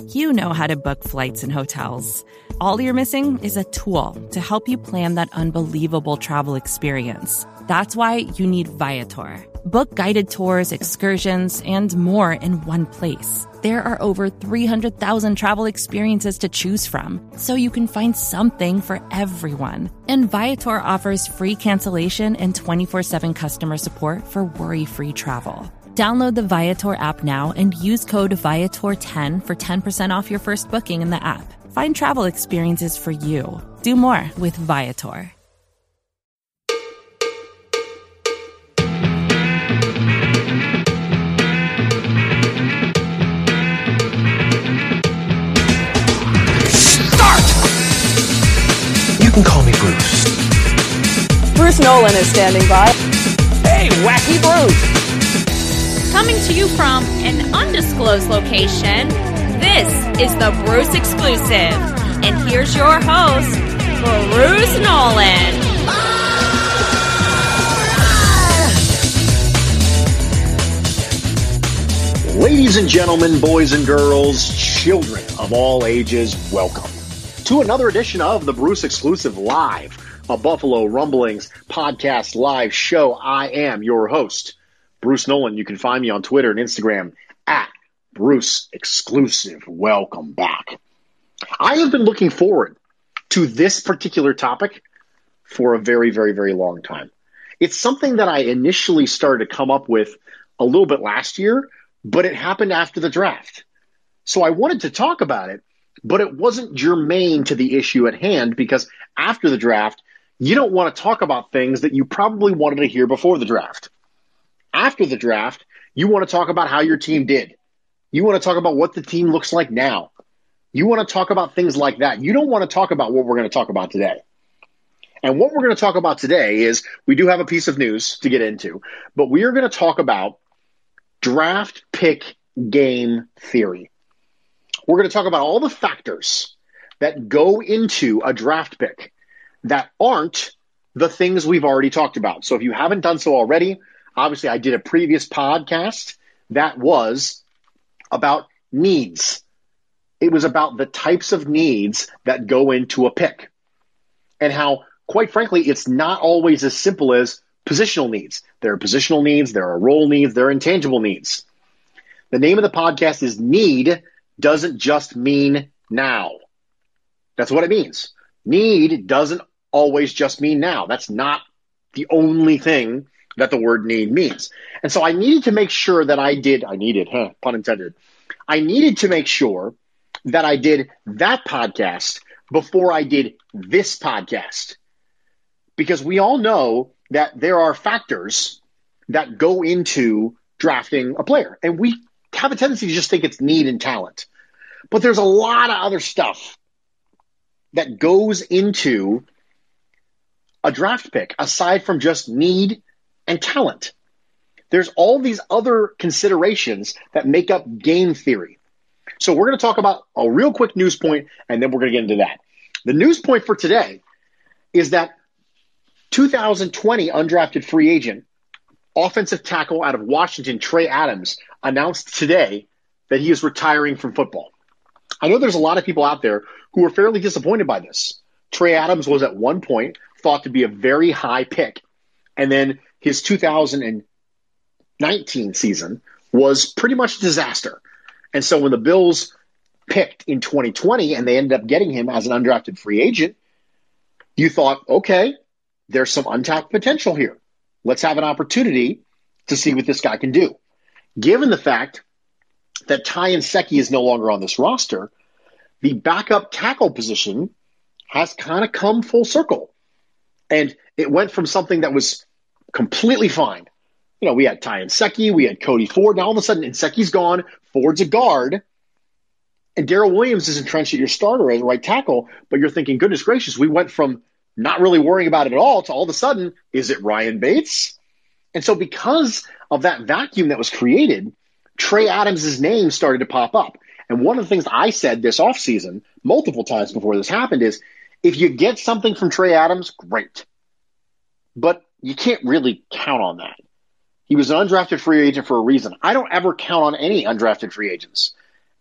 You know how to book flights and hotels. All you're missing is a tool to help you plan that unbelievable travel experience. That's why you need Viator. Book guided tours, excursions, and more in one place. There are over 300,000 travel experiences to choose from, so you can find something for everyone. And Viator offers free cancellation and 24/7 customer support for worry-free travel. Download the Viator app now and use code Viator10 for 10% off your first booking in the app. Find travel experiences for you. Do more with Viator. You can call me Bruce. Bruce Nolan is standing by. Hey, Wacky Bruce! Coming to you from an undisclosed location, this is the Bruce Exclusive. And here's your host, Bruce Nolan. Ladies and gentlemen, boys and girls, children of all ages, welcome to another edition of the Bruce Exclusive Live, a Buffalo Rumblings podcast live show. I am your host, Bruce Nolan. You can find me on Twitter and Instagram at Bruce Exclusive. Welcome back. I have been looking forward to this particular topic for a very, very, very long time. It's something that I initially started to come up with a little bit last year, but it happened after the draft. So I wanted to talk about it, but it wasn't germane to the issue at hand because after the draft, you don't want to talk about things that you probably wanted to hear before the draft. After the draft, you want to talk about how your team did. You want to talk about what the team looks like now. You want to talk about things like that. You don't want to talk about what we're going to talk about today. And what we're going to talk about today is we do have a piece of news to get into, but we are going to talk about draft pick game theory. We're going to talk about all the factors that go into a draft pick that aren't the things we've already talked about. So if you haven't done so already, obviously I did a previous podcast that was about needs. It was about the types of needs that go into a pick and how, quite frankly, it's not always as simple as positional needs. There are positional needs, there are role needs, there are intangible needs. The name of the podcast is Need Doesn't Just Mean Now. That's what it means. Need doesn't always just mean now. That's not the only thing that the word need means. And so I needed to make sure that pun intended. I needed to make sure that I did that podcast before I did this podcast. Because we all know that there are factors that go into drafting a player. And we have a tendency to just think it's need and talent. But there's a lot of other stuff that goes into a draft pick aside from just need and talent. There's all these other considerations that make up game theory. So we're going to talk about a real quick news point, and then we're going to get into that. The news point for today is that 2020 undrafted free agent, offensive tackle out of Washington, Trey Adams, announced today that he is retiring from football. I know there's a lot of people out there who are fairly disappointed by this. Trey Adams was at one point thought to be a very high pick, and then his 2019 season was pretty much a disaster. And so when the Bills picked in 2020 and they ended up getting him as an undrafted free agent, you thought, okay, there's some untapped potential here. Let's have an opportunity to see what this guy can do. Given the fact that Ty Nsekhe is no longer on this roster, the backup tackle position has kind of come full circle. And it went from something that was completely fine. You know, we had Ty Nsekhe, we had Cody Ford. Now all of a sudden Nseke's gone, Ford's a guard, and Darrell Williams is entrenched at your starter as a right tackle. But you're thinking, goodness gracious, we went from not really worrying about it at all to all of a sudden, is it Ryan Bates? And so because of that vacuum that was created, Trey Adams' name started to pop up. And one of the things I said this offseason multiple times before this happened is, if you get something from Trey Adams, great. But you can't really count on that. He was an undrafted free agent for a reason. I don't ever count on any undrafted free agents.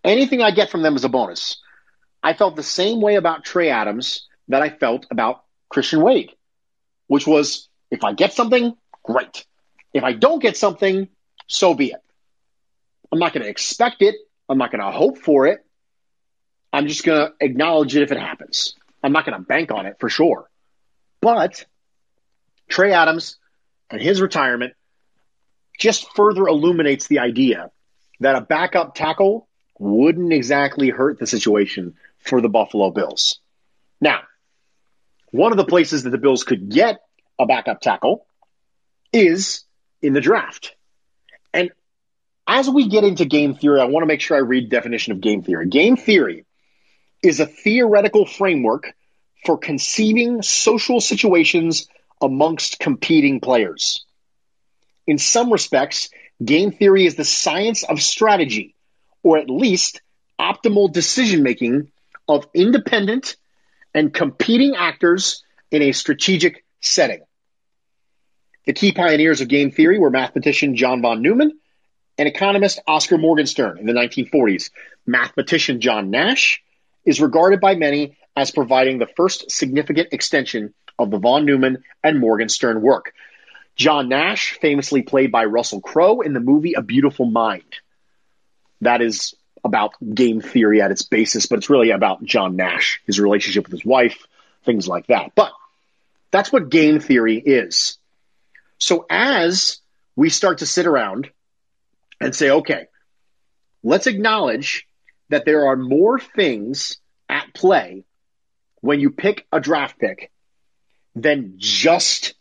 Anything I get from them is a bonus. I felt the same way about Trey Adams that I felt about Christian Wade, which was, if I get something, great. If I don't get something, so be it. I'm not going to expect it. I'm not going to hope for it. I'm just going to acknowledge it if it happens. I'm not going to bank on it for sure. But Trey Adams and his retirement just further illuminates the idea that a backup tackle wouldn't exactly hurt the situation for the Buffalo Bills. Now, one of the places that the Bills could get a backup tackle is in the draft. And as we get into game theory, I want to make sure I read the definition of game theory. Game theory is a theoretical framework for conceiving social situations amongst competing players. In some respects, game theory is the science of strategy, or at least optimal decision-making of independent and competing actors in a strategic setting. The key pioneers of game theory were mathematician John von Neumann and economist Oscar Morgenstern in the 1940s. Mathematician John Nash is regarded by many as providing the first significant extension of the von Neumann and Morgenstern work. John Nash, famously played by Russell Crowe in the movie A Beautiful Mind. That is about game theory at its basis, but it's really about John Nash, his relationship with his wife, things like that. But that's what game theory is. So as we start to sit around and say, okay, let's acknowledge that there are more things at play when you pick a draft pick than just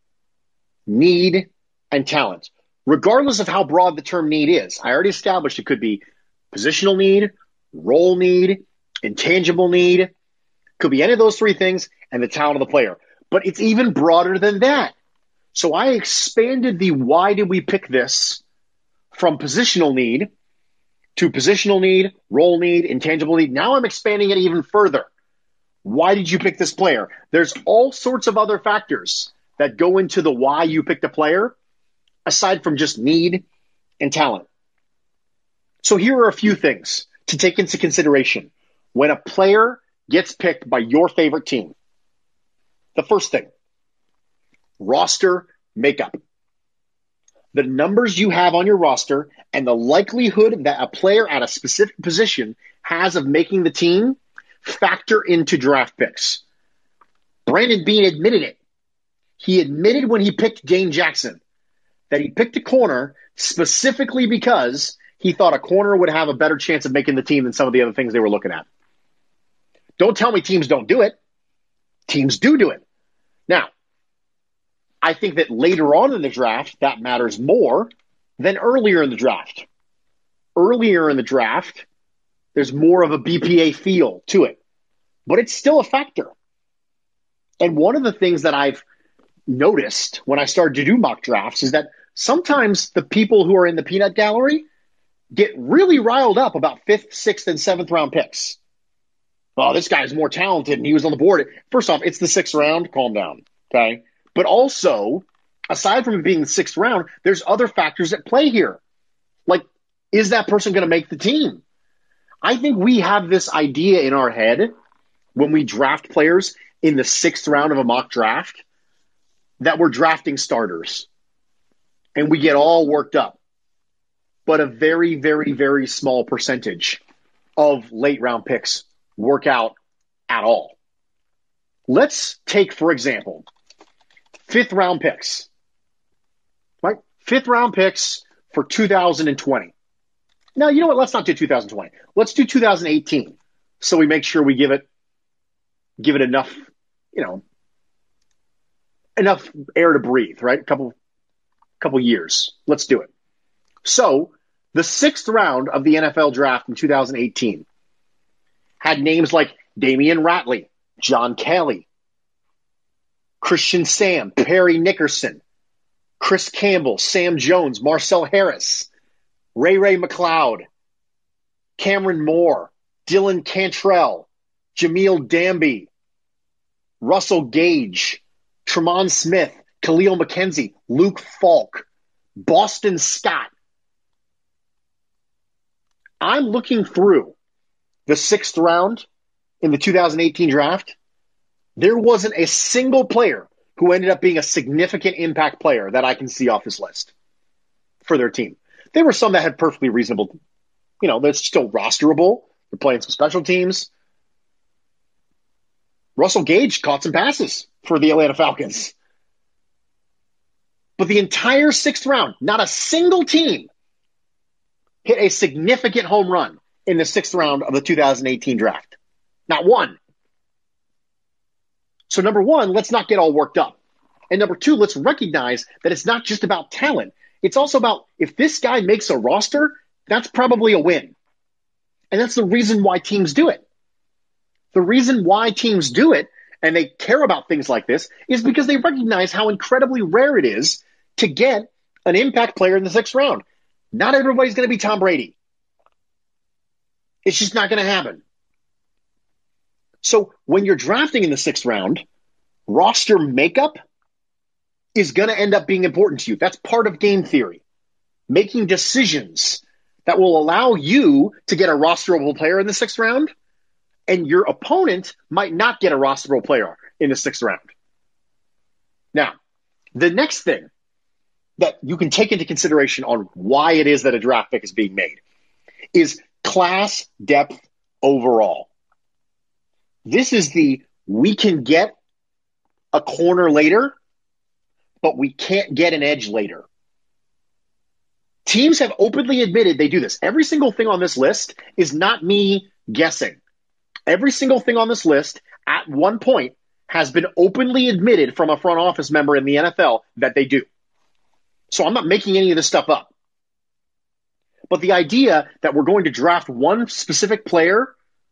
need and talent, regardless of how broad the term need is. I already established it could be positional need, role need, intangible need. Could be any of those three things and the talent of the player. But it's even broader than that. So I expanded the why did we pick this from positional need to positional need, role need, intangible need. Now I'm expanding it even further. Why did you pick this player? There's all sorts of other factors that go into the why you picked a player, aside from just need and talent. So here are a few things to take into consideration when a player gets picked by your favorite team. The first thing, roster makeup. The numbers you have on your roster and the likelihood that a player at a specific position has of making the team factor into draft picks. Brandon Beane admitted it. He admitted when he picked Dane Jackson that he picked a corner specifically because he thought a corner would have a better chance of making the team than some of the other things they were looking at. Don't tell me teams don't do it. Teams do it. Now, I think that later on in the draft, that matters more than earlier in the draft. Earlier in the draft, there's more of a BPA feel to it, but it's still a factor. And one of the things that I've noticed when I started to do mock drafts is that sometimes the people who are in the peanut gallery get really riled up about 5th, 6th, and 7th round picks. Oh, this guy's more talented and he was on the board. First off, it's the 6th round. Calm down, okay? But also, aside from it being the 6th round, there's other factors at play here. Like, is that person going to make the team? I think we have this idea in our head when we draft players in the 6th round of a mock draft that we're drafting starters. And we get all worked up. But a very, very, very small percentage of late round picks work out at all. Let's take, for example, 5th round picks. Right? 5th round picks for 2020. Now, you know what? Let's not do 2020. Let's do 2018. So we make sure we give it enough, enough air to breathe, right? A couple years. Let's do it. So the 6th round of the NFL draft in 2018 had names like Damian Ratley, John Kelly, Christian Sam, Perry Nickerson, Chris Campbell, Sam Jones, Marcel Harris, Ray McLeod, Cameron Moore, Dylan Cantrell, Jameel Damby, Russell Gage, Tremont Smith, Khalil McKenzie, Luke Falk, Boston Scott. I'm looking through the 6th round in the 2018 draft. There wasn't a single player who ended up being a significant impact player that I can see off this list for their team. There were some that had perfectly reasonable, they're still rosterable. They're playing some special teams. Russell Gage caught some passes for the Atlanta Falcons. But the entire 6th round, not a single team hit a significant home run in the 6th round of the 2018 draft. Not one. So number one, let's not get all worked up. And number two, let's recognize that it's not just about talent. It's also about if this guy makes a roster, that's probably a win. And that's the reason why teams do it. The reason why teams do it, and they care about things like this, is because they recognize how incredibly rare it is to get an impact player in the 6th round. Not everybody's going to be Tom Brady. It's just not going to happen. So when you're drafting in the 6th round, roster makeup is going to end up being important to you. That's part of game theory. Making decisions that will allow you to get a rosterable player in the 6th round, and your opponent might not get a rosterable player in the 6th round. Now, the next thing that you can take into consideration on why it is that a draft pick is being made is class depth overall. This is we can get a corner later, but we can't get an edge later. Teams have openly admitted they do this. Every single thing on this list is not me guessing. Every single thing on this list at one point has been openly admitted from a front office member in the NFL that they do. So I'm not making any of this stuff up. But the idea that we're going to draft one specific player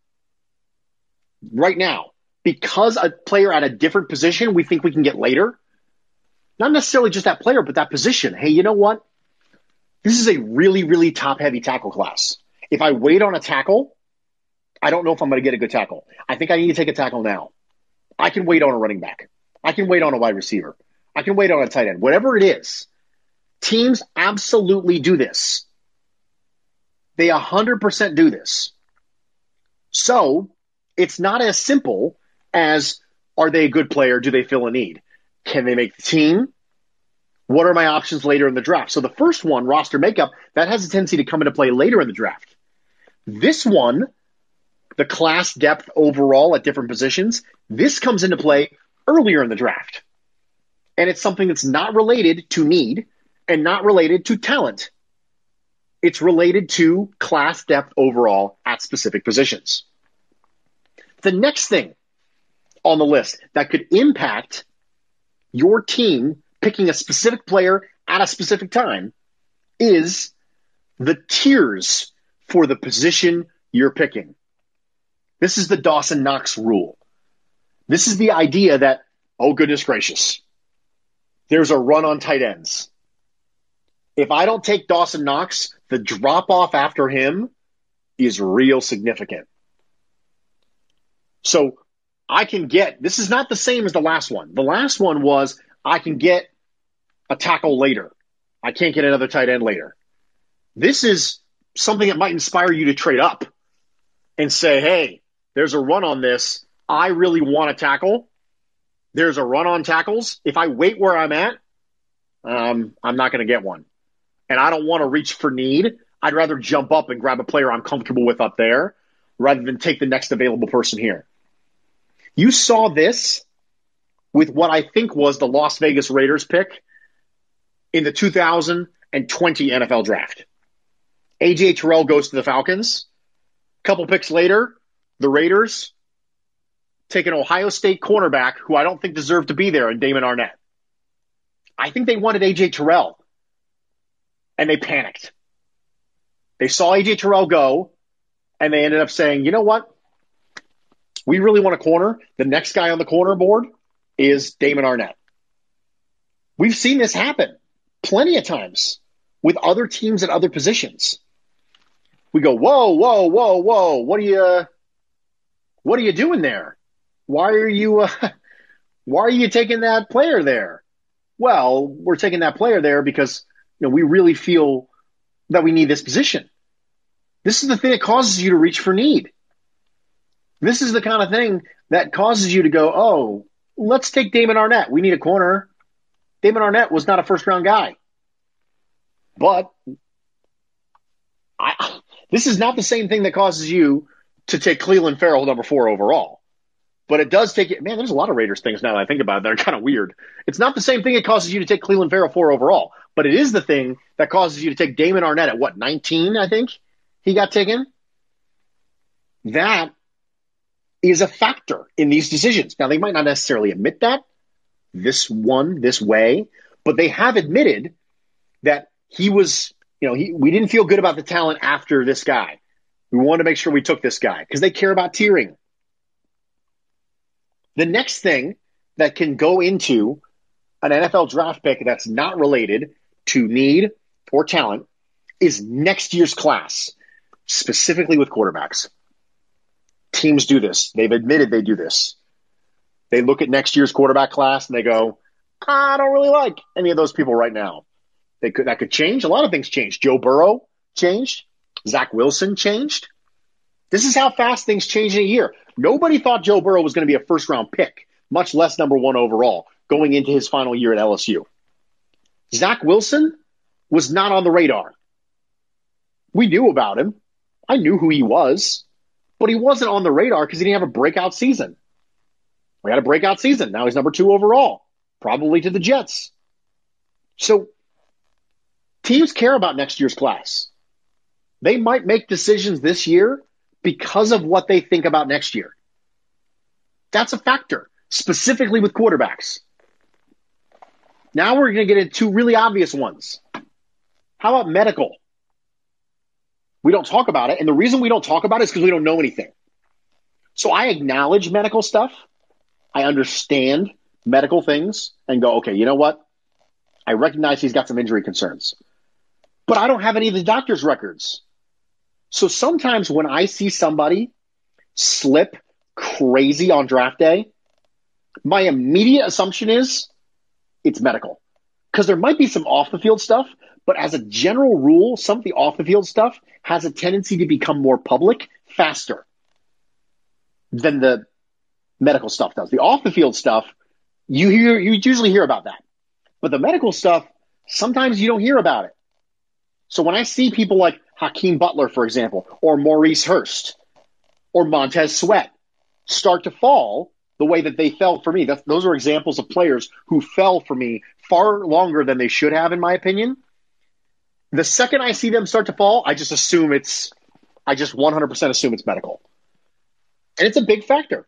right now because a player at a different position we think we can get later, not necessarily just that player, but that position. Hey, you know what? This is a really, really top-heavy tackle class. If I wait on a tackle, I don't know if I'm going to get a good tackle. I think I need to take a tackle now. I can wait on a running back. I can wait on a wide receiver. I can wait on a tight end. Whatever it is, teams absolutely do this. They 100% do this. So it's not as simple as, are they a good player? Do they fill a need? Can they make the team? What are my options later in the draft? So the first one, roster makeup, that has a tendency to come into play later in the draft. This one, the class depth overall at different positions, this comes into play earlier in the draft. And it's something that's not related to need and not related to talent. It's related to class depth overall at specific positions. The next thing on the list that could impact your team picking a specific player at a specific time is the tiers for the position you're picking. This is the Dawson Knox rule. This is the idea that, oh goodness gracious, there's a run on tight ends. If I don't take Dawson Knox, the drop off after him is real significant. So I can get, this is not the same as the last one. The last one was I can get a tackle later. I can't get another tight end later. This is something that might inspire you to trade up and say, hey, there's a run on this. I really want a tackle. There's a run on tackles. If I wait where I'm at, I'm not going to get one. And I don't want to reach for need. I'd rather jump up and grab a player I'm comfortable with up there rather than take the next available person here. You saw this with what I think was the Las Vegas Raiders pick in the 2020 NFL Draft. A.J. Terrell goes to the Falcons. A couple picks later, the Raiders take an Ohio State cornerback who I don't think deserved to be there in Damon Arnette. I think they wanted A.J. Terrell, and they panicked. They saw A.J. Terrell go, and they ended up saying, you know what? We really want a corner. The next guy on the corner board is Damon Arnette. We've seen this happen plenty of times with other teams at other positions. We go, whoa, whoa, whoa, whoa. What are you doing there? Why are you taking that player there? Well, we're taking that player there because we really feel that we need this position. This is the thing that causes you to reach for need. This is the kind of thing that causes you to go, oh, let's take Damon Arnett. We need a corner. Damon Arnett was not a first-round guy. But this is not the same thing that causes you to take Clelin Ferrell number 4 overall. But it does take it. Man, there's a lot of Raiders things now that I think about it that are kind of weird. It's not the same thing that causes you to take Clelin Ferrell 4 overall. But it is the thing that causes you to take Damon Arnett at what, 19, I think he got taken? That is a factor in these decisions. Now, they might not necessarily admit that this way, but they have admitted that he was, we didn't feel good about the talent after this guy. We wanted to make sure we took this guy because they care about tiering. The next thing that can go into an NFL draft pick that's not related to need or talent is next year's class, specifically with quarterbacks. Teams do this. They've admitted they do this. They look at next year's quarterback class and they go, I don't really like any of those people right now. That could change. A lot of things changed. Joe Burrow changed. Zach Wilson changed. This is how fast things change in a year. Nobody thought Joe Burrow was going to be a first-round pick, much less number 1 overall, going into his final year at LSU. Zach Wilson was not on the radar. We knew about him. I knew who he was, but he wasn't on the radar because he didn't have a breakout season. We had a breakout season. Now he's number 2 overall, probably to the Jets. So teams care about next year's class. They might make decisions this year because of what they think about next year. That's a factor, specifically with quarterbacks. Now we're going to get into 2 really obvious ones. How about medical? We don't talk about it, and the reason we don't talk about it is because we don't know anything. So I acknowledge medical stuff. I understand medical things and go, okay, you know what? I recognize he's got some injury concerns. But I don't have any of the doctor's records. So sometimes when I see somebody slip crazy on draft day, my immediate assumption is it's medical. Because there might be some off-the-field stuff, but as a general rule, some of the off-the-field stuff has a tendency to become more public faster than the medical stuff does. The off-the-field stuff, you usually hear about that. But the medical stuff, sometimes you don't hear about it. So when I see people like Hakeem Butler, for example, or Maurice Hurst, or Montez Sweat start to fall the way that they fell for me, those are examples of players who fell for me far longer than they should have, in my opinion. The second I see them start to fall, I just 100% assume it's medical. And it's a big factor.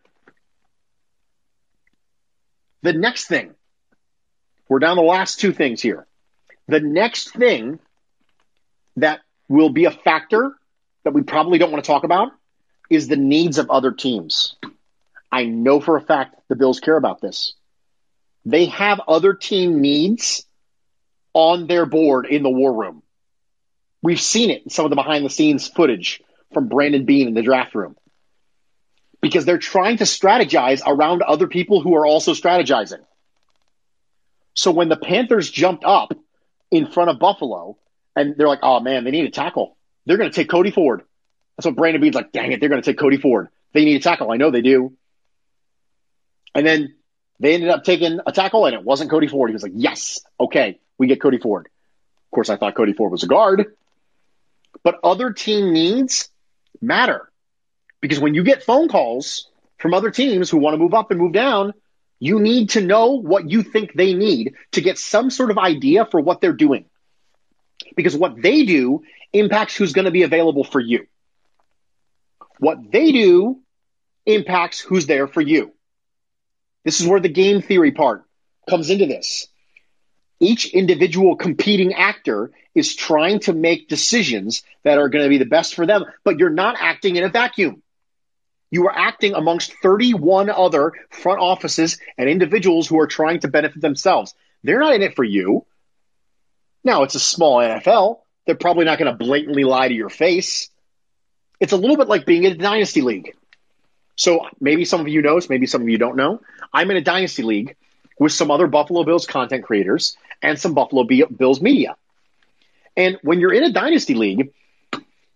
The next thing, we're down the last 2 things here. The next thing that will be a factor that we probably don't want to talk about is the needs of other teams. I know for a fact the Bills care about this. They have other team needs on their board in the war room. We've seen it in some of the behind-the-scenes footage from Brandon Beane in the draft room. Because they're trying to strategize around other people who are also strategizing. So when the Panthers jumped up in front of Buffalo, and they're like, oh, man, they need a tackle. They're going to take Cody Ford. That's what Brandon Beane's like, dang it, they're going to take Cody Ford. They need a tackle. I know they do. And then they ended up taking a tackle, and it wasn't Cody Ford. He was like, yes, okay, we get Cody Ford. Of course, I thought Cody Ford was a guard. But other team needs matter. Because when you get phone calls from other teams who want to move up and move down, you need to know what you think they need to get some sort of idea for what they're doing. Because what they do impacts who's going to be available for you. What they do impacts who's there for you. This is where the game theory part comes into this. Each individual competing actor is trying to make decisions that are going to be the best for them, but you're not acting in a vacuum. You are acting amongst 31 other front offices and individuals who are trying to benefit themselves. They're not in it for you. Now, it's a small NFL. They're probably not going to blatantly lie to your face. It's a little bit like being in a dynasty league. So maybe some of you know, maybe some of you don't know. I'm in a dynasty league with some other Buffalo Bills content creators and some Buffalo Bills media. And when you're in a dynasty league,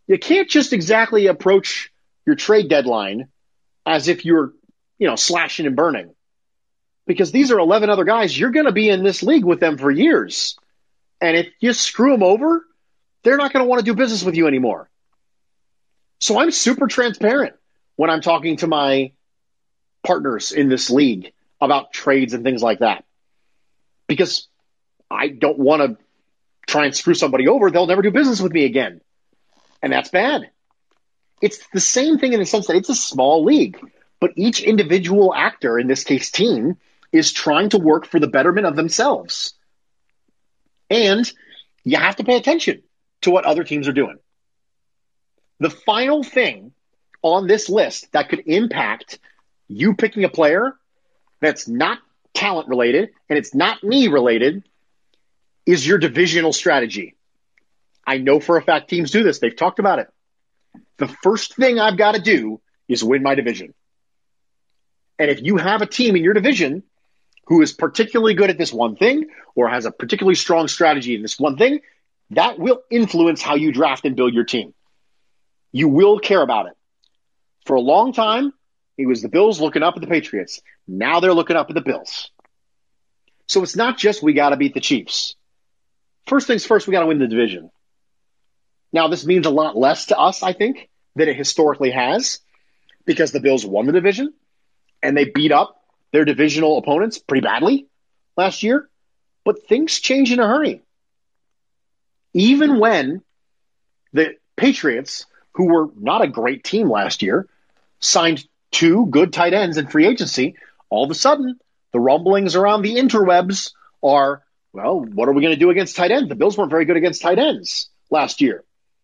you can't just exactly approach your trade deadline as if you're, slashing and burning. Because these are 11 other guys. You're going to be in this league with them for years. And if you screw them over, they're not going to want to do business with you anymore. So I'm super transparent when I'm talking to my partners in this league about trades and things like that. Because I don't want to try and screw somebody over. They'll never do business with me again. And that's bad. It's the same thing in the sense that it's a small league. But each individual actor, in this case team, is trying to work for the betterment of themselves. And you have to pay attention to what other teams are doing. The final thing on this list that could impact you picking a player that's not talent related and it's not me related is your divisional strategy. I know for a fact teams do this. They've talked about it. The first thing I've got to do is win my division. And if you have a team in your division who is particularly good at this one thing or has a particularly strong strategy in this one thing, that will influence how you draft and build your team. You will care about it. For a long time, it was the Bills looking up at the Patriots. Now they're looking up at the Bills. So it's not just we got to beat the Chiefs. First things first, we got to win the division. Now, this means a lot less to us, I think, than it historically has, because the Bills won the division and they beat up their divisional opponents pretty badly last year. But things change in a hurry. Even when the Patriots, who were not a great team last year, signed 2 good tight ends in free agency, all of a sudden, the rumblings around the interwebs are, well, what are we going to do against tight ends? The Bills weren't very good against tight ends last year.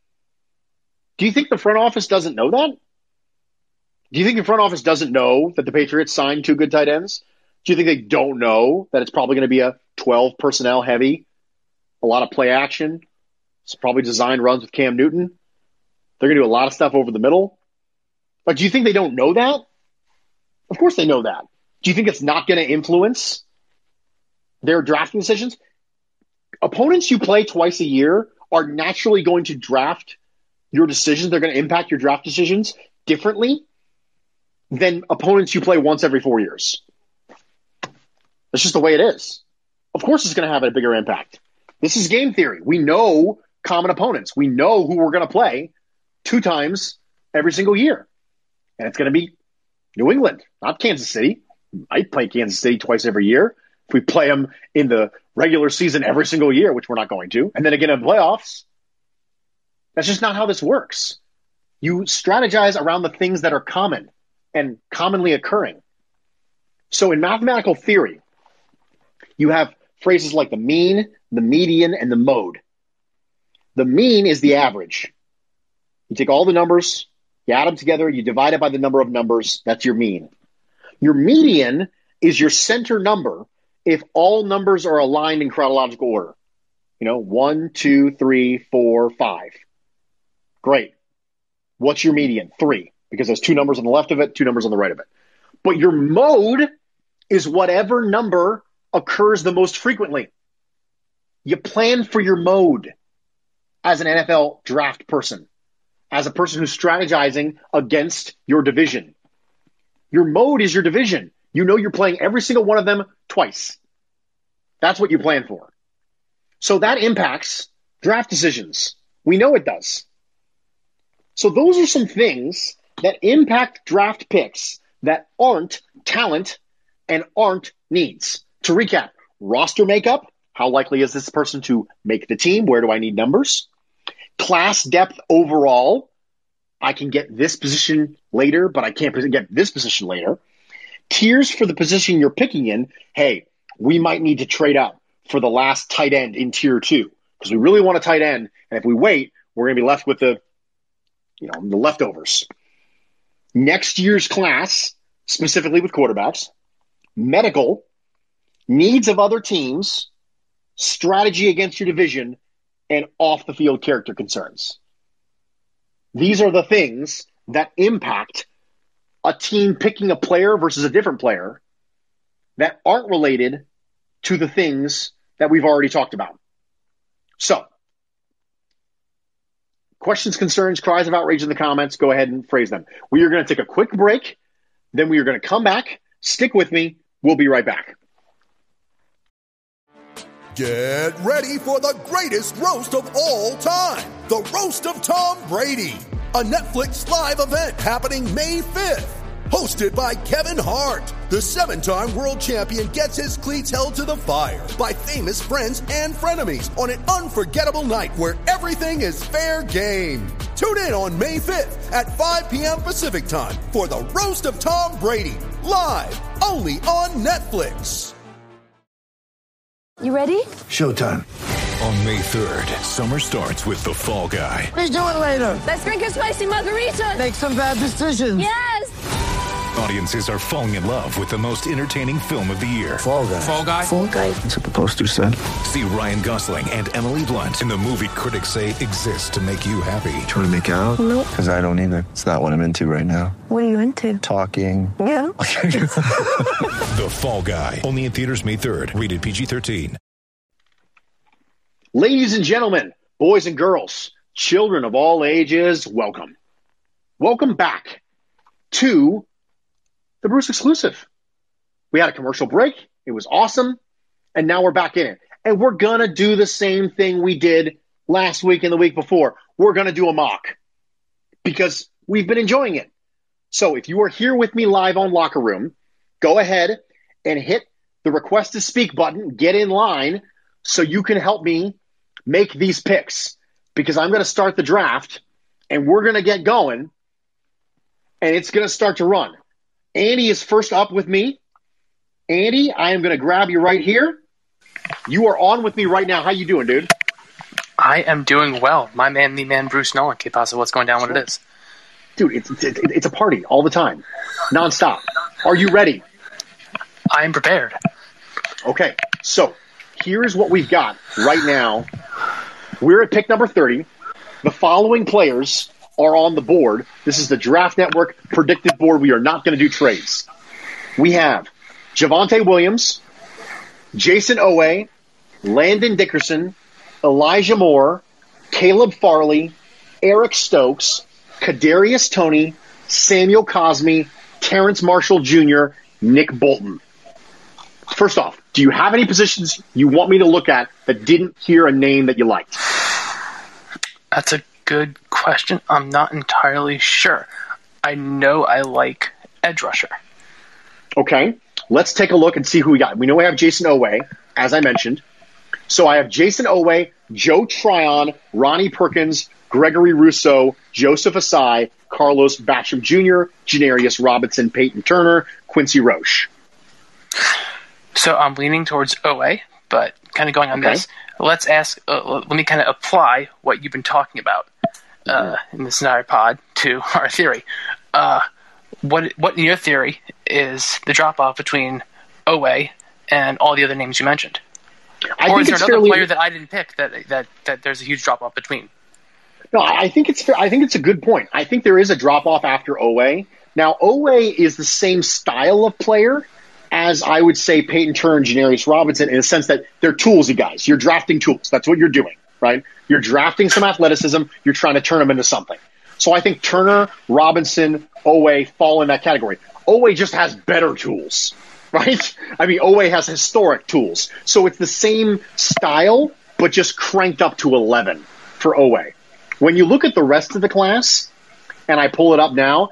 Do you think the front office doesn't know that? Do you think the front office doesn't know that the Patriots signed 2 good tight ends? Do you think they don't know that it's probably going to be a 12 personnel heavy, a lot of play action? It's probably designed runs with Cam Newton. They're going to do a lot of stuff over the middle. But do you think they don't know that? Of course they know that. Do you think it's not going to influence their drafting decisions? Opponents you play twice a year are naturally going to draft your decisions. They're going to impact your draft decisions differently than opponents you play once every 4 years. That's just the way it is. Of course it's going to have a bigger impact. This is game theory. We know common opponents. We know who we're going to play 2 times every single year. And it's going to be New England, not Kansas City. We might play Kansas City twice every year. If we play them in the regular season every single year, which we're not going to, and then again in playoffs, that's just not how this works. You strategize around the things that are common and commonly occurring. So in mathematical theory, you have phrases like the mean, the median, and the mode. The mean is the average. You take all the numbers, you add them together, you divide it by the number of numbers, that's your mean. Your median is your center number if all numbers are aligned in chronological order. 1, 2, 3, 4, 5. Great. What's your median? 3, because there's 2 numbers on the left of it, 2 numbers on the right of it. But your mode is whatever number occurs the most frequently. You plan for your mode as an NFL draft person, as a person who's strategizing against your division. Your mode is your division. You know you're playing every single one of them twice. That's what you plan for. So that impacts draft decisions. We know it does. So those are some things that impact draft picks that aren't talent and aren't needs. To recap, roster makeup. How likely is this person to make the team? Where do I need numbers? Class depth overall. I can get this position later, but I can't get this position later. Tiers for the position you're picking in. Hey, we might need to trade up for the last tight end in tier 2 because we really want a tight end. And if we wait, we're going to be left with the leftovers. Next year's class, specifically with quarterbacks, medical, needs of other teams, strategy against your division, and off-the-field character concerns. These are the things that impact a team picking a player versus a different player that aren't related to the things that we've already talked about. So, questions, concerns, cries of outrage in the comments, go ahead and phrase them. We are going to take a quick break. Then we are going to come back. Stick with me. We'll be right back. Get ready for the greatest roast of all time. The Roast of Tom Brady. A Netflix live event happening May 5th. Hosted by Kevin Hart. The 7-time world champion gets his cleats held to the fire by famous friends and frenemies on an unforgettable night where everything is fair game. Tune in on May 5th at 5 p.m. Pacific time for the Roast of Tom Brady. Live only on Netflix. You ready? Showtime. On May 3rd, summer starts with The Fall Guy. Let's do it later. Let's drink a spicy margarita. Make some bad decisions. Yes. Audiences are falling in love with the most entertaining film of the year. Fall Guy. Fall Guy? Fall guy. That's what the poster said. See Ryan Gosling and Emily Blunt in the movie critics say exists to make you happy. Trying to make it out? Nope. Because I don't either. It's not what I'm into right now. What are you into? Talking. Yeah. The Fall Guy. Only in theaters May 3rd. Rated PG-13. Ladies and gentlemen, boys and girls, children of all ages, welcome. Welcome back to the Bruce Exclusive. We had a commercial break. It was awesome. And now we're back in it. And we're going to do the same thing we did last week and the week before. We're going to do a mock because we've been enjoying it. So if you are here with me live on Locker Room, go ahead and hit the request to speak button. Get in line so you can help me make these picks because I'm going to start the draft and we're going to get going and it's going to start to run. Andy is first up with me. Andy, I am going to grab you right here. You are on with me right now. How you doing, dude? I am doing well. My man, the man, Bruce Nolan. Que pasa? What's going down? What it is? Dude, it's a party all the time, nonstop. Are you ready? I am prepared. Okay, so here's what we've got right now. We're at pick number 30. The following players are on the board. This is the Draft Network predicted board. We are not going to do trades. We have Javonte Williams, Jason Owe, Landon Dickerson, Elijah Moore, Caleb Farley, Eric Stokes, Kadarius Toney, Samuel Cosmi, Terrence Marshall Jr., Nick Bolton. First off, do you have any positions you want me to look at that didn't hear a name that you liked? That's a good question. I'm not entirely sure. I know I like edge rusher. Okay, let's take a look and see who we got. We know we have Jason Owe, as I mentioned. So I have Jason Owe, Joe Tryon, Ronnie Perkins, Gregory Rousseau, Joseph Asai, Carlos Basham Jr., Janarius Robinson, Peyton Turner, Quincy Roche. So I'm leaning towards OA, but kind of going on this. Let's ask. Let me kind of apply what you've been talking about in this entire pod to our theory. What in your theory is the drop off between OA and all the other names you mentioned? Or is there another player that I didn't pick that there's a huge drop off between? No, I think it's fair. I think it's a good point. I think there is a drop off after OA. Now, OA is the same style of player as I would say Peyton Turner and Janarius Robinson in the sense that they're toolsy guys. You're drafting tools. That's what you're doing, right? You're drafting some athleticism. You're trying to turn them into something. So I think Turner, Robinson, Owe fall in that category. Owe just has better tools, right? I mean, Owe has historic tools. So it's the same style, but just cranked up to 11 for Owe. When you look at the rest of the class, and I pull it up now,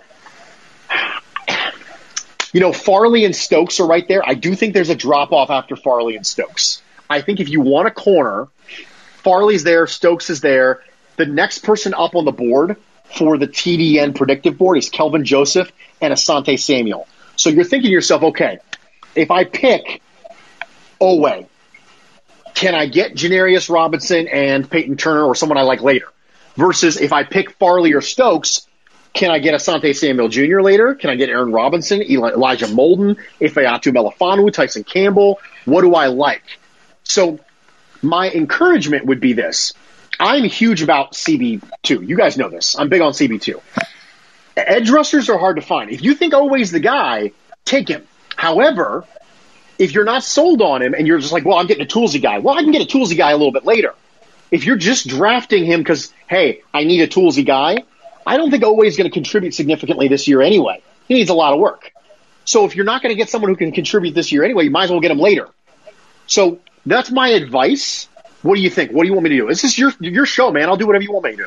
you know, Farley and Stokes are right there. I do think there's a drop-off after Farley and Stokes. I think if you want a corner, Farley's there, Stokes is there. The next person up on the board for the TDN predictive board is Kelvin Joseph and Asante Samuel. So you're thinking to yourself, okay, if I pick Owe, can I get Janarius Robinson and Peyton Turner or someone I like later? Versus if I pick Farley or Stokes, can I get Asante Samuel Jr. later? Can I get Aaron Robinson, Elijah Molden, Ifeatu Melifanu, Tyson Campbell? What do I like? So my encouragement would be this. I'm huge about CB2. You guys know this. I'm big on CB2. Edge rushers are hard to find. If you think Owe's the guy, take him. However, if you're not sold on him and you're just like, well, I'm getting a toolsy guy. Well, I can get a toolsy guy a little bit later. If you're just drafting him because hey, I need a toolsy guy, I don't think Oweh is going to contribute significantly this year anyway. He needs a lot of work. So if you're not going to get someone who can contribute this year anyway, you might as well get him later. So that's my advice. What do you think? What do you want me to do? This is your show, man. I'll do whatever you want me to do.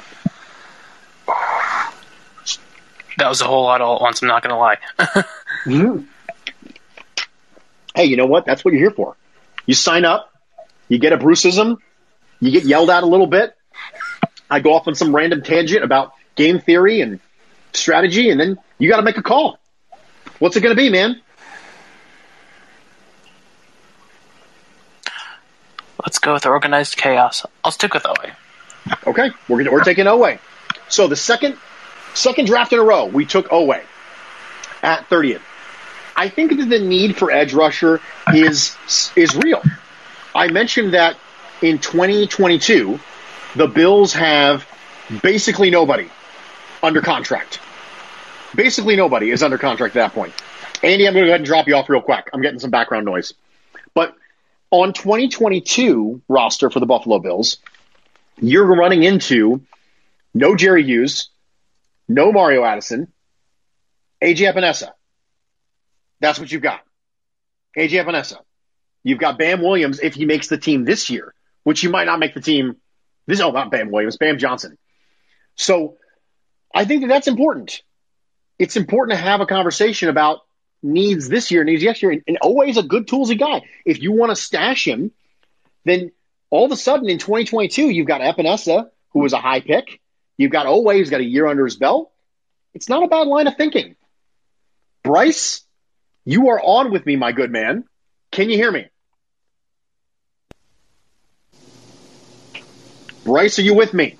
That was a whole lot all at once, I'm not going to lie. Mm-hmm. Hey, you know what? That's what you're here for. You sign up, you get a Bruceism, you get yelled at a little bit. I go off on some random tangent about game theory and strategy, and then you got to make a call. What's it going to be, man? Let's go with organized chaos. I'll stick with Oweh. Okay, we're taking Oweh. So the second draft in a row, we took Oweh at 30th. I think that the need for edge rusher is real. I mentioned that in 2022, the Bills have basically nobody under contract. Basically nobody is under contract at that point. Andy, I'm going to go ahead and drop you off real quick. I'm getting some background noise. But on 2022 roster for the Buffalo Bills, you're running into no Jerry Hughes, no Mario Addison, A.J. Epinesa. That's what you've got. A.J. Epinesa. You've got Bam Williams if he makes the team this year, which he might not make the team this. Oh, not Bam Williams, Bam Johnson. So I think that's important. It's important to have a conversation about needs this year, needs next year. And Oweh is a good toolsy guy. If you want to stash him, then all of a sudden in 2022, you've got Epinesa, who was a high pick. You've got Oweh, who's got a year under his belt. It's not a bad line of thinking. Bryce, you are on with me, my good man. Can you hear me? Bryce, are you with me?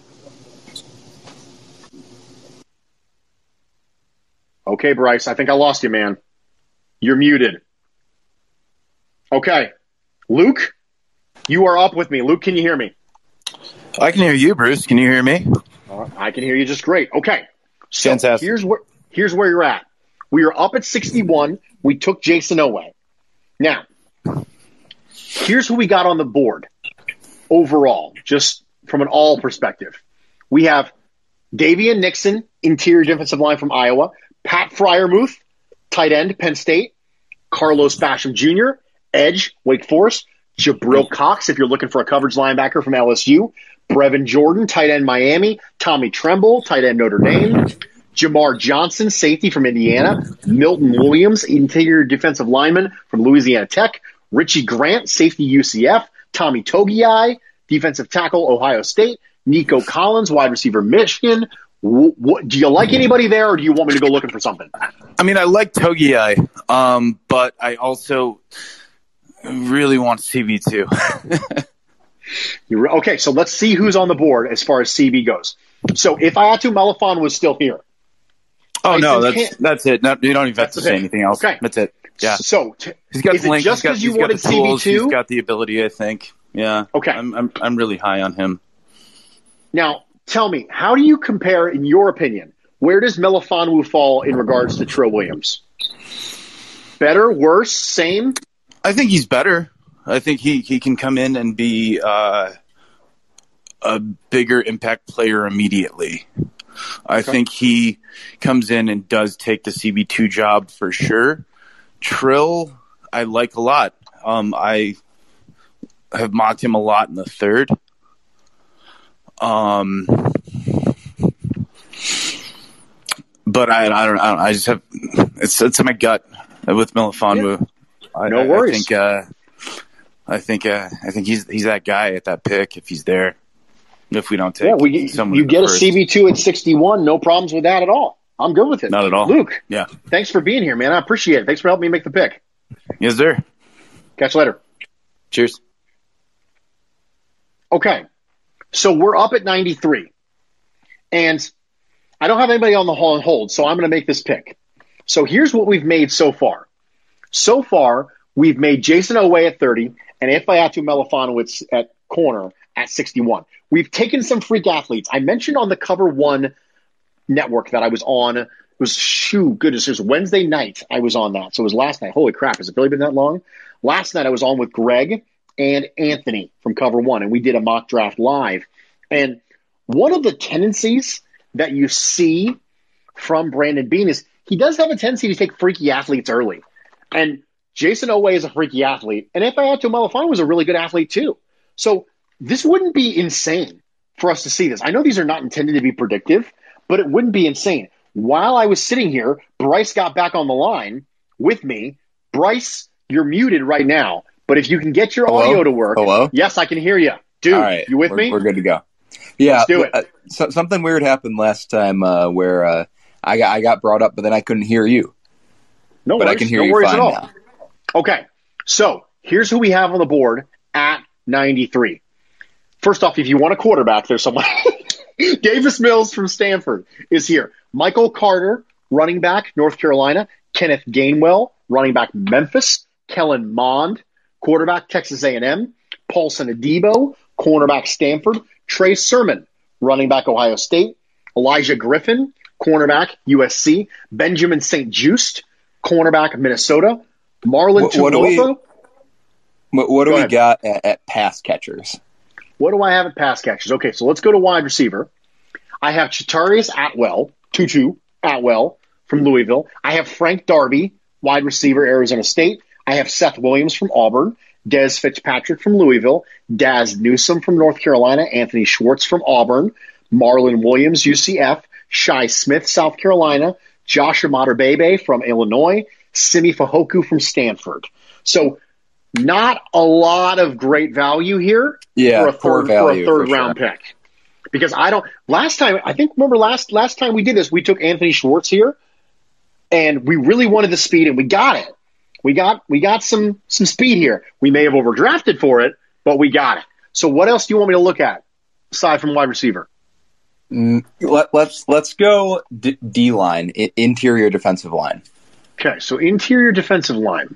Okay, Bryce, I think I lost you, man. You're muted. Okay. Luke, you are up with me. Luke, can you hear me? I can hear you, Bruce. Can you hear me? I can hear you just great. Okay. So fantastic. Here's where you're at. We are up at 61. We took Jayson Oweh. Now, here's who we got on the board overall, just from an all perspective. We have Davian Nixon, interior defensive line from Iowa. Pat Freiermuth, tight end, Penn State. Carlos Basham Jr., edge, Wake Forest. Jabril Cox, if you're looking for a coverage linebacker from LSU. Brevin Jordan, tight end, Miami. Tommy Tremble, tight end, Notre Dame. Jamar Johnson, safety from Indiana. Milton Williams, interior defensive lineman from Louisiana Tech. Richie Grant, safety, UCF. Tommy Togiai, defensive tackle, Ohio State. Nico Collins, wide receiver, Michigan. Do you like anybody there, or do you want me to go looking for something? I mean, I like Togiai, but I also really want CB2. Okay, so let's see who's on the board as far as CB goes. So if Ifeatu Melifonwu was still here. Oh, no, that's it. No, you don't even have to say anything else. Okay. That's it. Yeah. So he's got the length, just because you wanted the tools, CB2? He's got the ability, I think. Yeah. Okay. I'm really high on him. Now, tell me, how do you compare, in your opinion, where does Melifonwu fall in regards to Trill Williams? Better, worse, same? I think he's better. I think he can come in and be a bigger impact player immediately. I think he comes in and does take the CB2 job for sure. Trill, I like a lot. I have mocked him a lot in the third. But I don't know. I just have it's in my gut with Melifonwu. Yeah. No worries. I think he's that guy at that pick if he's there. If we don't take someone, you get a CB2 at 61. No problems with that at all. I'm good with it. Not at all. Luke, yeah. Thanks for being here, man. I appreciate it. Thanks for helping me make the pick. Yes, sir. Catch you later. Cheers. Okay, so we're up at 93, and I don't have anybody on the hold, so I'm going to make this pick. So here's what we've made so far. So far, we've made Jayson Oweh at 30 and Ifeatu Melifonwu at corner at 61. We've taken some freak athletes. I mentioned on the Cover One network that I was on. It was, goodness, it was Wednesday night I was on that. So it was last night. Holy crap, has it really been that long? Last night I was on with Greg and Anthony from Cover One, and we did a mock draft live. And one of the tendencies that you see from Brandon Beane is he does have a tendency to take freaky athletes early. And Jason Oweh is a freaky athlete, and Ifeatu Melifonwu was a really good athlete too. So this wouldn't be insane for us to see this. I know these are not intended to be predictive, but it wouldn't be insane. While I was sitting here, Bryce got back on the line with me. Bryce, you're muted right now, but if you can get your audio to work. Hello? Yes, I can hear you. Dude, all right, you with me? We're good to go. Yeah, let's do it. Something weird happened last time where I got brought up, but then I couldn't hear you. No but worries. I can hear no you worries fine at all. now. Okay, so here's who we have on the board at 93. First off, if you want a quarterback, there's someone. Davis Mills from Stanford is here. Michael Carter, running back, North Carolina. Kenneth Gainwell, running back, Memphis. Kellen Mond, quarterback, Texas A&M. Paulson Adebo, cornerback, Stanford. Trey Sermon, running back, Ohio State. Elijah Griffin, cornerback, USC. Benjamin St. Juste, cornerback, Minnesota. Marlon Tuipulotu. What do we got at pass catchers? What do I have at pass catchers? Okay, so let's go to wide receiver. I have Chatarius Tutu Atwell from Louisville. I have Frank Darby, wide receiver, Arizona State. I have Seth Williams from Auburn. Des Fitzpatrick from Louisville. Daz Newsome from North Carolina. Anthony Schwartz from Auburn. Marlon Williams, UCF. Shi Smith, South Carolina. Josh Imatorbhebhe from Illinois. Simi Fehoko from Stanford. So not a lot of great value here for a third round pick. Because last time we did this, we took Anthony Schwartz here and we really wanted the speed and we got it. We got some speed here. We may have overdrafted for it, but we got it. So what else do you want me to look at aside from wide receiver? Let's go D-line, interior defensive line. Okay, so interior defensive line.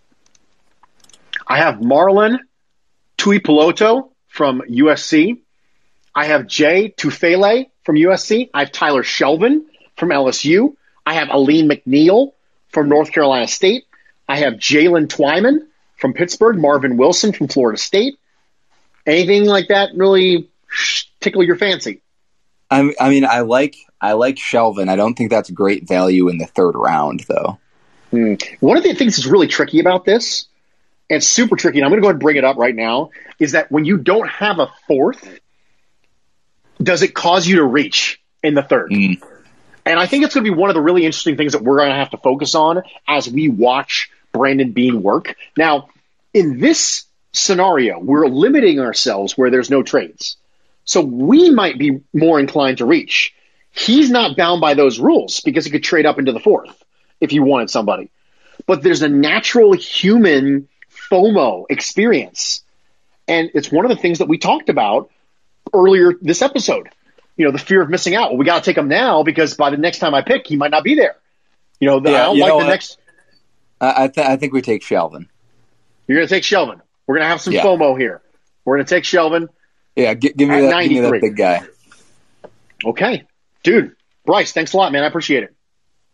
I have Marlon Tuipulotu from USC. I have Jay Tufele from USC. I have Tyler Shelvin from LSU. I have Alim McNeil from North Carolina State. I have Jalen Twyman from Pittsburgh. Marvin Wilson from Florida State. Anything like that really tickle your fancy? I mean, I like Shelvin. I don't think that's great value in the third round, though. One of the things that's really tricky about this, and it's super tricky, and I'm going to go ahead and bring it up right now, is that when you don't have a fourth, does it cause you to reach in the third? And I think it's going to be one of the really interesting things that we're going to have to focus on as we watch Brandon Beane work. Now, in this scenario, we're limiting ourselves where there's no trades. So we might be more inclined to reach. He's not bound by those rules because he could trade up into the fourth if he wanted somebody. But there's a natural human FOMO experience. And it's one of the things that we talked about earlier this episode. You know, the fear of missing out. Well, we got to take him now because by the next time I pick, he might not be there. You know, I don't like the next. I think we take Shelvin. You're going to take Shelvin. We're going to have some FOMO here. We're going to take Shelvin. Yeah, give me that big guy. Okay. Dude, Bryce, thanks a lot, man. I appreciate it.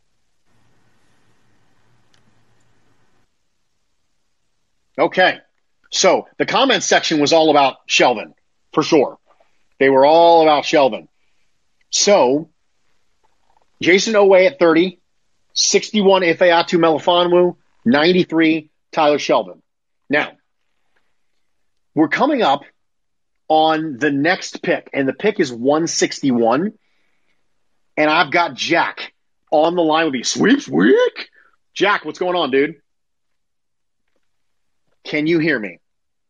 Okay. So the comments section was all about Shelvin, for sure. They were all about Shelvin. So Jason Oweh at 30, 61 Ifeatu Melifonwu, 93 Tyler Shelvin. Now, we're coming up on the next pick, and the pick is 161. And I've got Jack on the line with me. Sweep. Jack, what's going on, dude? Can you hear me?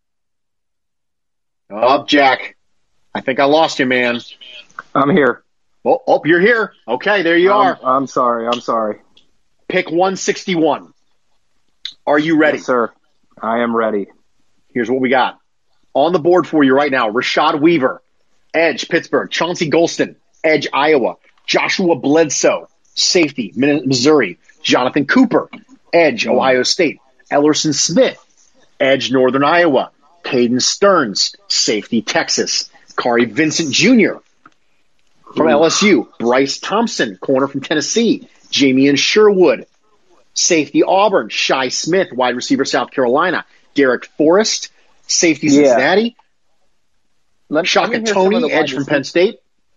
Oh, Jack. I think I lost you, man. I'm here. Oh, you're here. Okay, there you are. I'm sorry. Pick 161. Are you ready? Yes, sir. I am ready. Here's what we got. On the board for you right now, Rashad Weaver, edge, Pittsburgh. Chauncey Golston, edge, Iowa. Joshua Bledsoe, safety, Missouri. Jonathan Cooper, edge, Ohio State. Ellerson Smith, edge, Northern Iowa. Caden Stearns, safety, Texas. Kari Vincent Jr. from LSU. Bryce Thompson, corner from Tennessee. Jamian Sherwood, safety, Auburn. Shi Smith, wide receiver, South Carolina. Derek Forrest, safety, Cincinnati. Shaka Toney, edge from Penn State.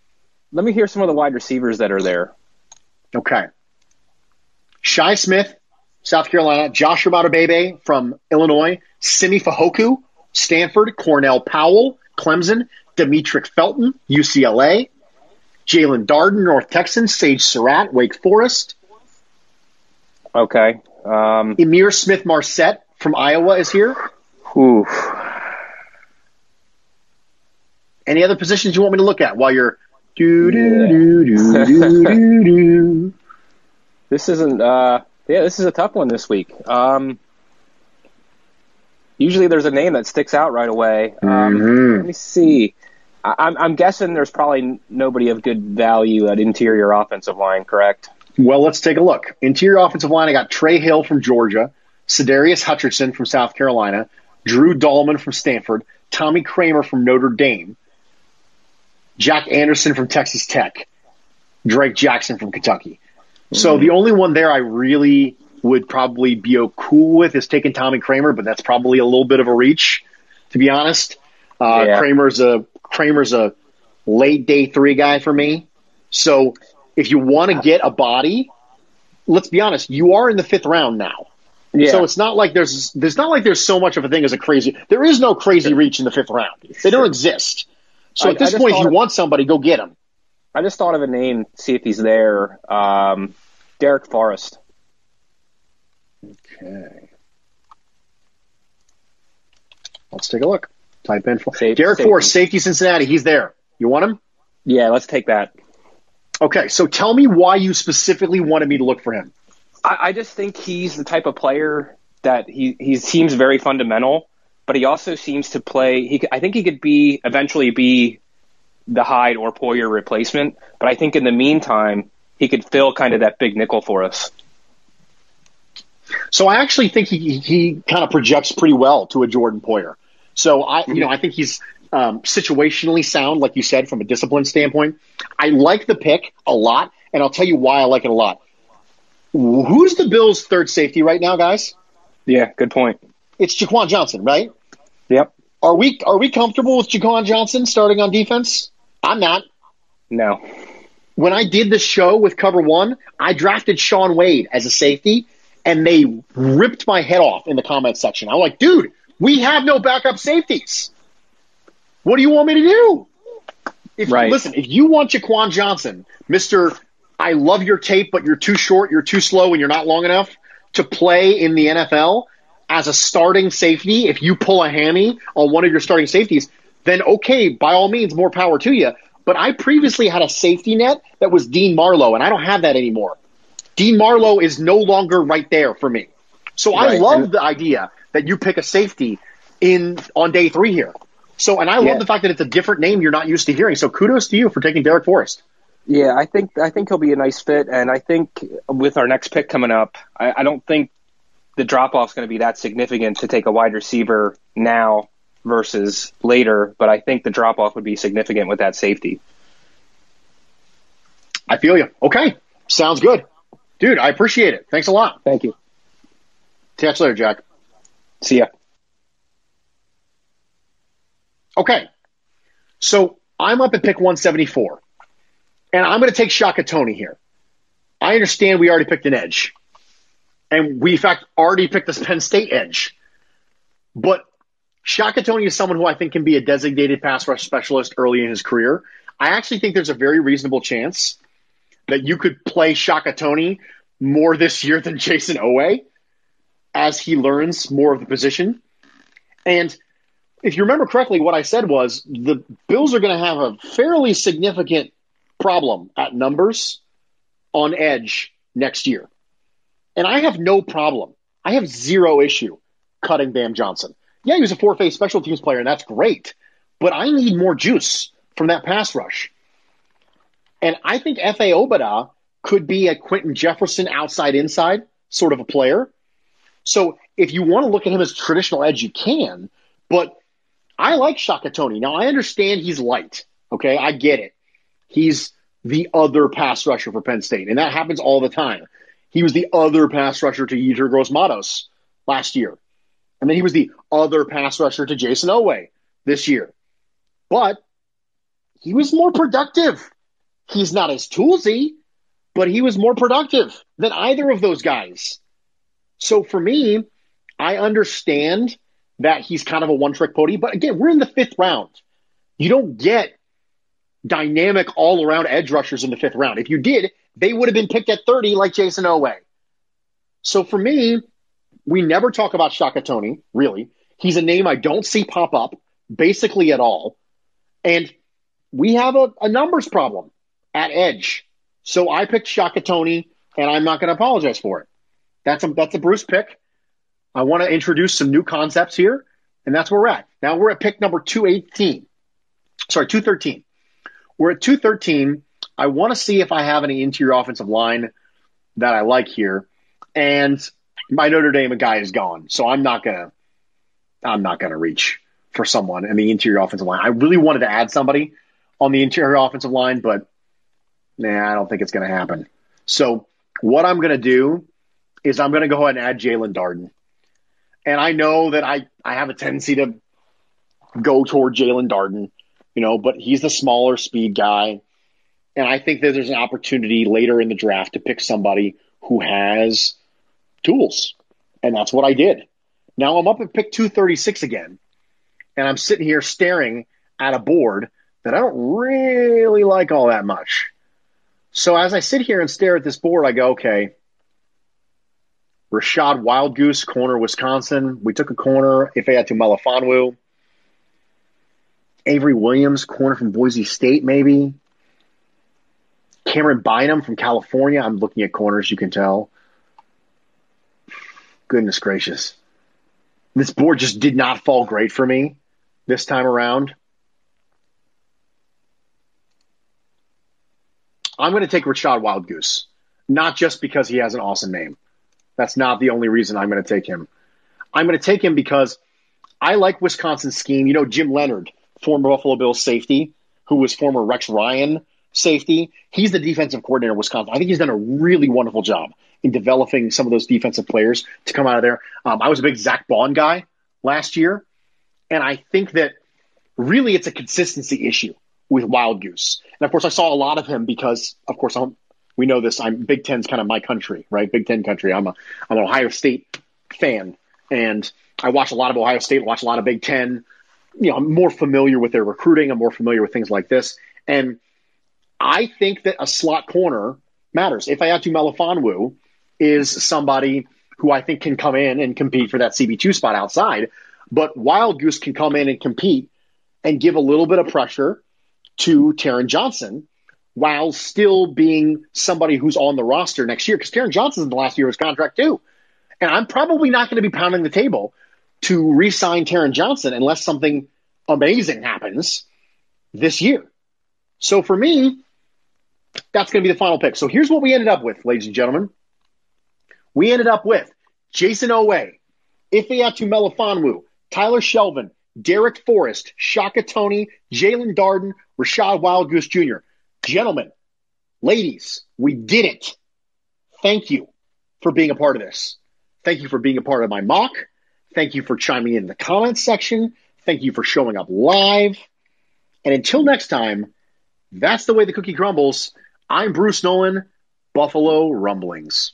Let me hear some of the wide receivers that are there. Okay. Shi Smith, South Carolina. Joshua Matabebe from Illinois. Simi Fehoko, Stanford. Cornell Powell, Clemson. Demetric Felton, UCLA. Jalen Darden, North Texans. Sage Surratt, Wake Forest. Okay. Emir Smith-Marset from Iowa is here. Oof. Any other positions you want me to look at while you're do? This isn't. This is a tough one this week. Usually, there's a name that sticks out right away. Let me see. I'm guessing there's probably nobody of good value at interior offensive line. Correct? Well, let's take a look. Interior offensive line. I got Trey Hill from Georgia, Sedarius Hutchinson from South Carolina, Drew Dahlman from Stanford, Tommy Kramer from Notre Dame, Jack Anderson from Texas Tech, Drake Jackson from Kentucky. So the only one there I really would probably be cool with is taking Tommy Kramer, but that's probably a little bit of a reach, to be honest. Kramer's a late day 3 guy for me. So if you want to get a body, let's be honest, you are in the 5th round now. Yeah. So it's not like there's so much of a thing as a crazy. There is no crazy reach in the 5th round. They don't exist. So at this point, if you want somebody, go get him. I just thought of a name, see if he's there. Derek Forrest. Okay. Let's take a look. Type in Derek Forrest, safety Cincinnati. He's there. You want him? Yeah, let's take that. Okay, so tell me why you specifically wanted me to look for him. I just think he's the type of player that he seems very fundamental, but he also seems to play. I think he could eventually be the Hyde or Poyer replacement, but I think in the meantime he could fill kind of that big nickel for us. So I actually think he kind of projects pretty well to a Jordan Poyer. So I think he's situationally sound, like you said, from a discipline standpoint. I like the pick a lot, and I'll tell you why I like it a lot. Who's the Bills' third safety right now, guys? Yeah, good point. It's Jaquan Johnson, right? Yep. Are we comfortable with Jaquan Johnson starting on defense? I'm not. No. When I did the show with Cover One, I drafted Shaun Wade as a safety, and they ripped my head off in the comment section. I'm like, dude, we have no backup safeties. What do you want me to do? Listen, if you want Jaquan Johnson, Mr. I love your tape, but you're too short, you're too slow, and you're not long enough to play in the NFL as a starting safety, if you pull a hammy on one of your starting safeties, then okay, by all means, more power to you. But I previously had a safety net that was Dean Marlowe, and I don't have that anymore. Dean Marlowe is no longer right there for me. So I love the idea that you pick a safety on day 3 here. So, and I love the fact that it's a different name you're not used to hearing. So kudos to you for taking Derek Forrest. Yeah, I think he'll be a nice fit, and I think with our next pick coming up, I don't think the drop-off is going to be that significant to take a wide receiver now versus later, but I think the drop-off would be significant with that safety. I feel you. Okay, sounds good. Dude, I appreciate it. Thanks a lot. Thank you. Catch you later, Jack. See ya. Okay, so I'm up at pick 174. And I'm going to take Shaka Toney here. I understand we already picked an edge. And we, in fact, already picked this Penn State edge. But Shaka Toney is someone who I think can be a designated pass rush specialist early in his career. I actually think there's a very reasonable chance that you could play Shaka Toney more this year than Jason Owe as he learns more of the position. And if you remember correctly, what I said was the Bills are going to have a fairly significant problem at numbers on edge next year. And I have no problem. I have zero issue cutting Bam Johnson. Yeah, he was a 4-phase special teams player, and that's great. But I need more juice from that pass rush. And I think F.A. Obada could be a Quentin Jefferson outside-inside sort of a player. So if you want to look at him as traditional edge, you can. But I like Shaka Toney. Now, I understand he's light. Okay, I get it. He's the other pass rusher for Penn State, and that happens all the time. He was the other pass rusher to Yetur Gross-Matos last year. And then he was the other pass rusher to Jason Owe this year. But he was more productive. He's not as toolsy, but he was more productive than either of those guys. So for me, I understand that he's kind of a one-trick pony. But again, we're in the 5th round. You don't get dynamic all-around edge rushers in the 5th round. If you did, they would have been picked at 30 like Jayson Oweh. So for me, we never talk about Shaka Toney, really. He's a name I don't see pop up basically at all. And we have a numbers problem at edge. So I picked Shaka Toney, and I'm not going to apologize for it. That's a Bruce pick. I want to introduce some new concepts here, and that's where we're at. Now we're at pick number 213. We're at 213. I want to see if I have any interior offensive line that I like here. And my Notre Dame guy is gone, so I'm not gonna reach for someone in the interior offensive line. I really wanted to add somebody on the interior offensive line, but I don't think it's going to happen. So what I'm going to do is I'm going to go ahead and add Jalen Darden. And I know that I have a tendency to go toward Jalen Darden, but he's the smaller speed guy. And I think that there's an opportunity later in the draft to pick somebody who has tools. And that's what I did. Now I'm up at pick 236 again. And I'm sitting here staring at a board that I don't really like all that much. So as I sit here and stare at this board, I go, okay, Rashad Wildgoose, corner, Wisconsin. We took a corner, Ifeatu Melifonwu. Avery Williams, corner from Boise State, maybe. Cameron Bynum from California. I'm looking at corners, you can tell. Goodness gracious. This board just did not fall great for me this time around. I'm going to take Rashad Wildgoose, not just because he has an awesome name. That's not the only reason I'm going to take him. I'm going to take him because I like Wisconsin's scheme. Jim Leonard, former Buffalo Bills safety, who was former Rex Ryan safety. He's the defensive coordinator of Wisconsin. I think he's done a really wonderful job in developing some of those defensive players to come out of there. I was a big Zach Bond guy last year, and I think that really it's a consistency issue with Wildgoose. And, of course, I saw a lot of him because, of course, we know this. Big Ten's kind of my country, right? Big Ten country. I'm an Ohio State fan, and I watch a lot of Ohio State, watch a lot of Big Ten. I'm more familiar with their recruiting. I'm more familiar with things like this. And I think that a slot corner matters. Ifeatu Melifonwu is somebody who I think can come in and compete for that CB2 spot outside, but Wildgoose can come in and compete and give a little bit of pressure to Taron Johnson while still being somebody who's on the roster next year, because Taron Johnson's in the last year of his contract too. And I'm probably not going to be pounding the table to re-sign Taron Johnson unless something amazing happens this year. So for me, that's going to be the final pick. So here's what we ended up with, ladies and gentlemen. We ended up with Jayson Oweh, Ifeatu Melifonwu, Tyler Shelvin, Derek Forrest, Shaka Toney, Jalen Darden, Rashad Wildgoose Jr. Gentlemen, ladies, we did it. Thank you for being a part of this. Thank you for being a part of my mock. Thank you for chiming in the comments section. Thank you for showing up live. And until next time, that's the way the cookie crumbles. I'm Bruce Nolan, Buffalo Rumblings.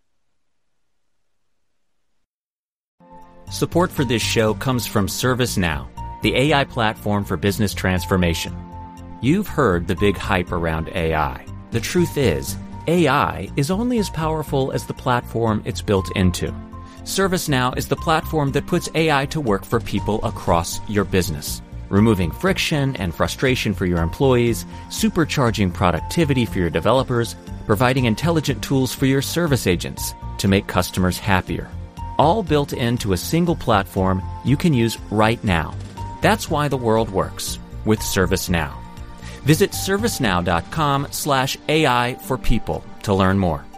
Support for this show comes from ServiceNow, the AI platform for business transformation. You've heard the big hype around AI. The truth is, AI is only as powerful as the platform it's built into. ServiceNow is the platform that puts AI to work for people across your business, removing friction and frustration for your employees, supercharging productivity for your developers, providing intelligent tools for your service agents to make customers happier. All built into a single platform you can use right now. That's why the world works with ServiceNow. Visit servicenow.com/AI for people to learn more.